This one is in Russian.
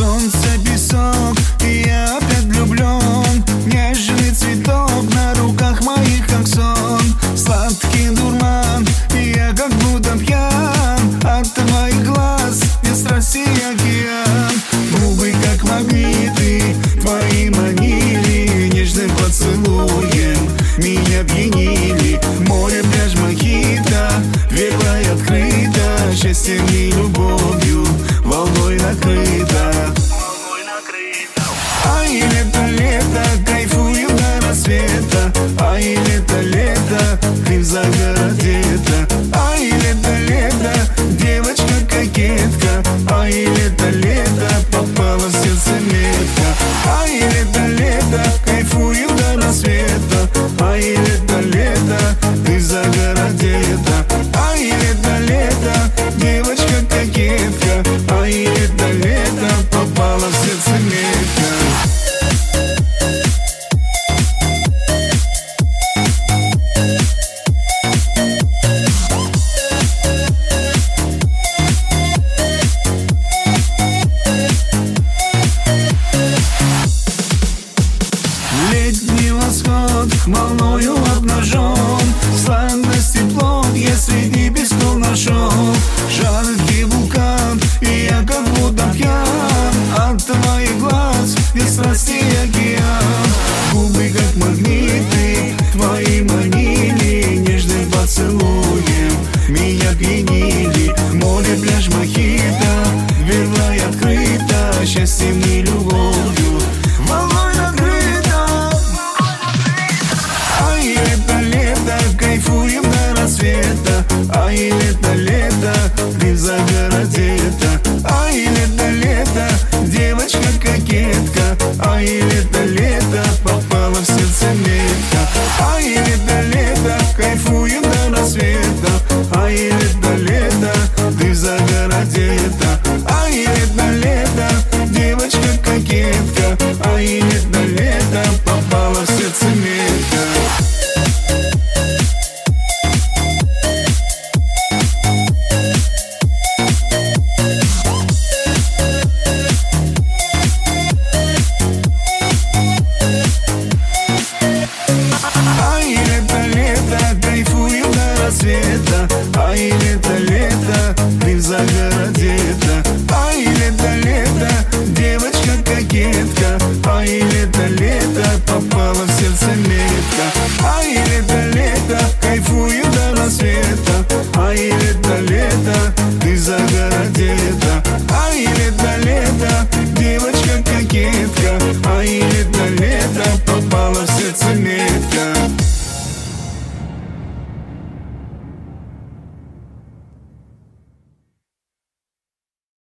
Солнце, песок, и я опять влюблен. Нежный цветок на руках моих, как сон. Сладкий дурман, и я как будто пьян от твоих глаз, где страсти океан. Губы как магниты твои манили, нежным поцелуем меня пьянили. Море, пляж, мохито, верно и открыто, счастьем и любовью волной накрыто. Ай, лето, лето, кайфуем до рассвета. Ай, лето, лето, ты в загороде. Ай, лето, лето, девочка-кокетка. Ай, лето, лето, попала в сердце метка. Ай, лето, лето, кайфуем до рассвета. Ай, лето, лето, ты в загороде. Ай, лето, лето, девочка-кокетка. Ай, лето, лето, попала в сердце метка. Летний восход волною обнажен, сладость и плод я среди песков нашел. Жаркий вулкан, и я как будто пьян от твоих глаз, где страсти океан. Губы как магниты твои манили, нежным поцелуем меня пьянили. Море, пляж, мохито, верно и открыто, счастьем и любовью волной накрыто. Ай, лето, лето, кайфуем до рассвета. Ай, лето, лето, ты в загороде. Ай, лето, лето, девочка-кокетка. Ай, лето, лето, попала в сердце метка. Ай, лето, лето, кайфуем до рассвета. Ай, лето, лето, ты в загороде. Ай, лето, лето, девочка-кокетка. Ай, лето, лето, попала в сердце метка. Ай, лето, лето, кайфуем до рассвета. Ай, лето, лето, ты в загороде. Ай, лето, лето, девочка-кокетка. Ай, лето, лето, попала в сердце метка. Ай, лето, лето, кайфуем до рассвета. Ай, лето, лето, ты в загороде. Ай, лето, лето, девочка-кокетка. Ай, лето,